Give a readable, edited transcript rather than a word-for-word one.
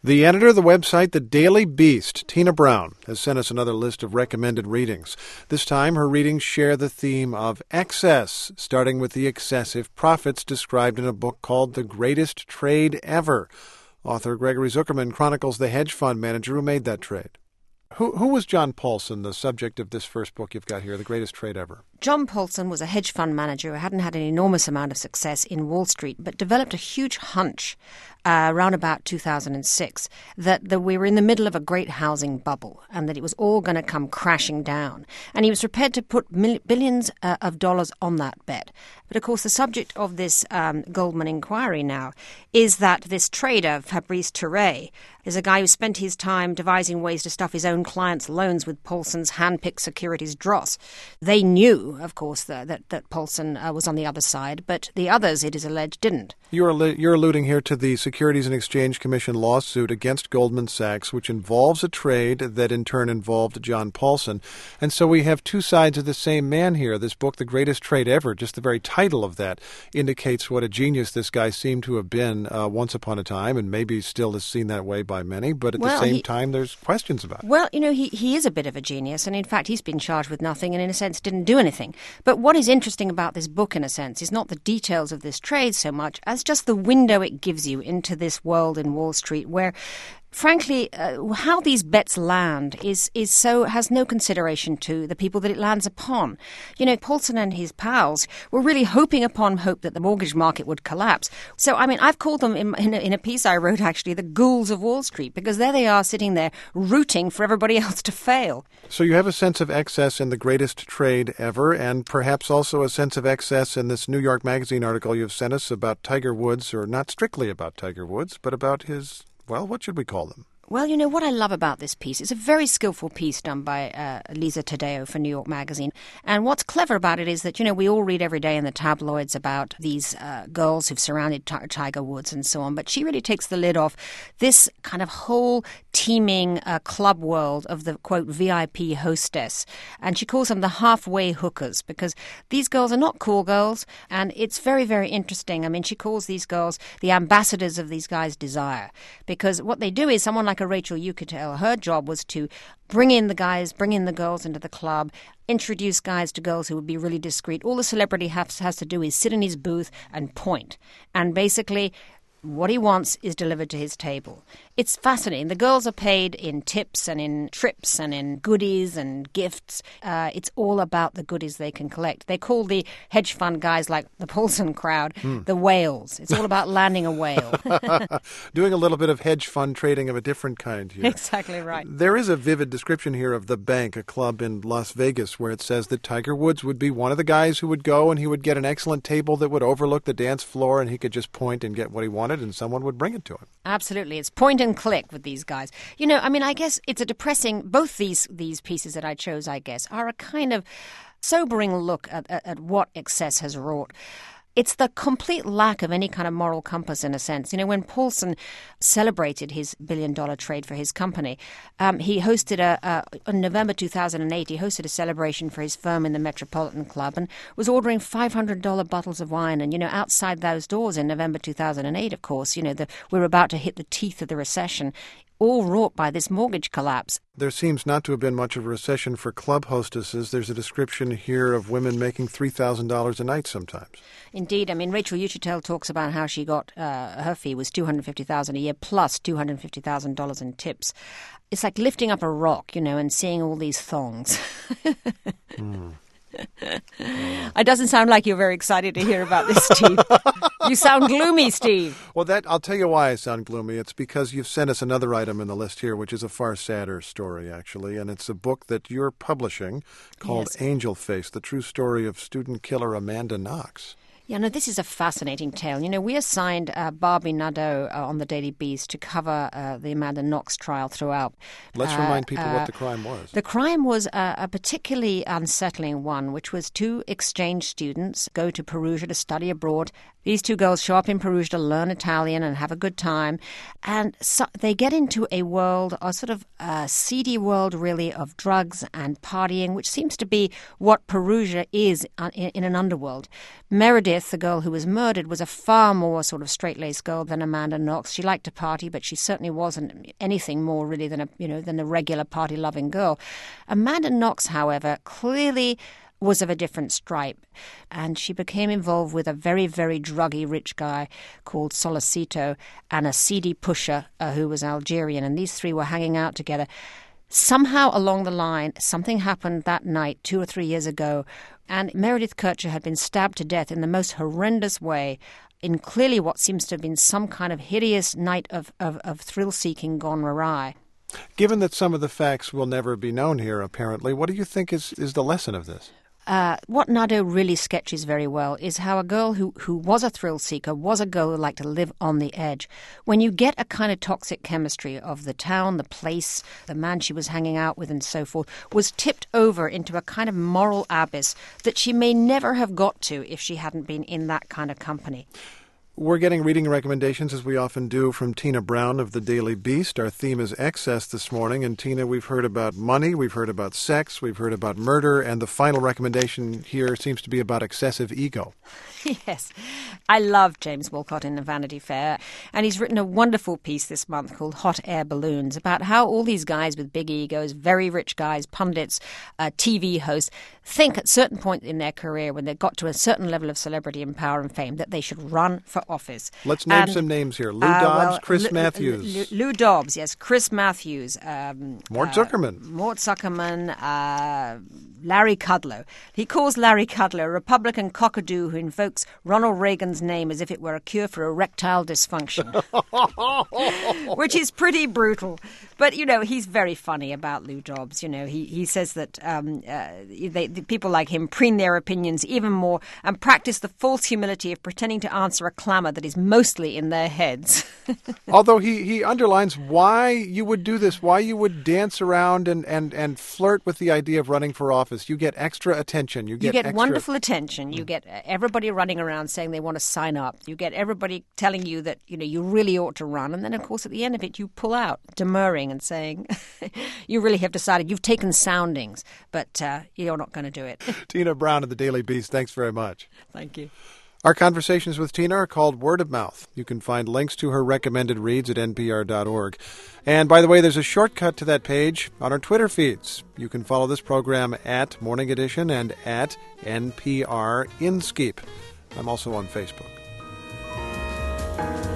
The editor of the website The Daily Beast, Tina Brown, has sent us another list of recommended readings. This time, her readings share the theme of excess, starting with the excessive profits described in a book called The Greatest Trade Ever. Author Gregory Zuckerman chronicles the hedge fund manager who made that trade. Who was John Paulson, the subject of this first book you've got here, The Greatest Trade Ever? John Paulson was a hedge fund manager who hadn't had an enormous amount of success in Wall Street, but developed a huge hunch around about 2006 that we were in the middle of a great housing bubble and that it was all going to come crashing down. And he was prepared to put billions of dollars on that bet. But, of course, the subject of this Goldman inquiry now is that this trader, Fabrice Terray, is a guy who spent his time devising ways to stuff his own clients' loans with Paulson's hand-picked securities dross. They knew, of course, that Paulson was on the other side, but the others, it is alleged, didn't. You're alluding here to the Securities and Exchange Commission lawsuit against Goldman Sachs, which involves a trade that in turn involved John Paulson. And so we have two sides of the same man here. This book, The Greatest Trade Ever, just the very title of that indicates what a genius this guy seemed to have been once upon a time, and maybe still is seen that way by many, but at the same time there's questions about it. Well, he is a bit of a genius, and in fact he's been charged with nothing and in a sense didn't do anything. But what is interesting about this book, in a sense, is not the details of this trade so much as just the window it gives you into this world in Wall Street where, frankly, how these bets land has no consideration to the people that it lands upon. Paulson and his pals were really hoping upon hope that the mortgage market would collapse. So, I've called them in a piece I wrote, actually, the ghouls of Wall Street, because there they are sitting there rooting for everybody else to fail. So you have a sense of excess in The Greatest Trade Ever, and perhaps also a sense of excess in this New York Magazine article you've sent us about Tiger Woods, or not strictly about Tiger Woods, but about his, well, what should we call them? Well, what I love about this piece, it's a very skillful piece done by Lisa Taddeo for New York Magazine. And what's clever about it is that, we all read every day in the tabloids about these girls who've surrounded Tiger Woods and so on. But she really takes the lid off this kind of whole teeming club world of the, quote, VIP hostess. And she calls them the halfway hookers because these girls are not cool girls. And it's very, very interesting. She calls these girls the ambassadors of these guys' desire. Because what they do is someone like a Rachel Uchitel, her job was to bring in the girls into the club, introduce guys to girls who would be really discreet. All the celebrity has to do is sit in his booth and point. And basically, what he wants is delivered to his table. It's fascinating. The girls are paid in tips and in trips and in goodies and gifts. It's all about the goodies they can collect. They call the hedge fund guys like the Paulson crowd the whales. It's all about landing a whale. Doing a little bit of hedge fund trading of a different kind here. Exactly right. There is a vivid description here of The Bank, a club in Las Vegas, where it says that Tiger Woods would be one of the guys who would go and he would get an excellent table that would overlook the dance floor and he could just point and get what he wanted and someone would bring it to him. Absolutely. It's point and click with these guys. I guess it's a depressing, both these pieces that I chose, I guess, are a kind of sobering look at what excess has wrought. It's the complete lack of any kind of moral compass, in a sense. When Paulson celebrated his billion-dollar trade for his company, he hosted in November 2008, he hosted a celebration for his firm in the Metropolitan Club and was ordering $500 bottles of wine. And, outside those doors in November 2008, of course, we're about to hit the teeth of the recession, all wrought by this mortgage collapse. There seems not to have been much of a recession for club hostesses. There's a description here of women making $3,000 a night sometimes. Indeed. Rachel Uchitel talks about how she got, her fee was $250,000 a year plus $250,000 in tips. It's like lifting up a rock, and seeing all these thongs. It doesn't sound like you're very excited to hear about this, Steve. You sound gloomy, Steve. Well, I'll tell you why I sound gloomy. It's because you've sent us another item in the list here, which is a far sadder story, actually. And it's a book that you're publishing called Angel Face, the true story of student killer Amanda Knox. Yeah, no, this is a fascinating tale. We assigned Barbie Nadeau on the Daily Beast to cover the Amanda Knox trial throughout. Let's remind people what the crime was. The crime was a particularly unsettling one, which was two exchange students go to Perugia to study abroad. These two girls show up in Perugia to learn Italian and have a good time. And so they get into a world, a sort of seedy world, really, of drugs and partying, which seems to be what Perugia is in an underworld. Meredith Meredith, the girl who was murdered, was a far more sort of straight-laced girl than Amanda Knox. She liked to party, but she certainly wasn't anything more really than a regular party-loving girl. Amanda Knox, however, clearly was of a different stripe, and she became involved with a very, very druggy rich guy called Solicito and a seedy pusher who was Algerian, and these three were hanging out together. Somehow along the line, something happened that night 2 or 3 years ago, and Meredith Kercher had been stabbed to death in the most horrendous way in clearly what seems to have been some kind of hideous night of thrill-seeking gone awry. Given that some of the facts will never be known here, apparently, what do you think is the lesson of this? What Nadeau really sketches very well is how a girl who was a thrill seeker, was a girl who liked to live on the edge. When you get a kind of toxic chemistry of the town, the place, the man she was hanging out with and so forth, was tipped over into a kind of moral abyss that she may never have got to if she hadn't been in that kind of company. We're getting reading recommendations, as we often do, from Tina Brown of the Daily Beast. Our theme is excess this morning. And Tina, we've heard about money, we've heard about sex, we've heard about murder, and the final recommendation here seems to be about excessive ego. Yes. I love James Wolcott in the Vanity Fair, and he's written a wonderful piece this month called Hot Air Balloons about how all these guys with big egos, very rich guys, pundits, TV hosts, think at a certain point in their career when they've got to a certain level of celebrity and power and fame that they should run for office. Let's name some names here. Lou Dobbs, Chris Matthews. Lou Dobbs, yes. Chris Matthews. Mort Zuckerman. Mort Zuckerman. Larry Kudlow. He calls Larry Kudlow a Republican cockadoo who invokes Ronald Reagan's name as if it were a cure for erectile dysfunction, which is pretty brutal. But, he's very funny about Lou Dobbs. He says that the people like him preen their opinions even more and practice the false humility of pretending to answer a clamour that is mostly in their heads. Although he underlines why you would do this, why you would dance around and flirt with the idea of running for office. You get extra attention. You get wonderful attention. You get everybody running around saying they want to sign up. You get everybody telling you that, you really ought to run. And then, of course, at the end of it, you pull out, demurring and saying, you really have decided, you've taken soundings, but you're not going to do it. Tina Brown of the Daily Beast, thanks very much. Thank you. Our conversations with Tina are called Word of Mouth. You can find links to her recommended reads at npr.org. And by the way, there's a shortcut to that page on our Twitter feeds. You can follow this program at Morning Edition and at NPR Inskeep. I'm also on Facebook.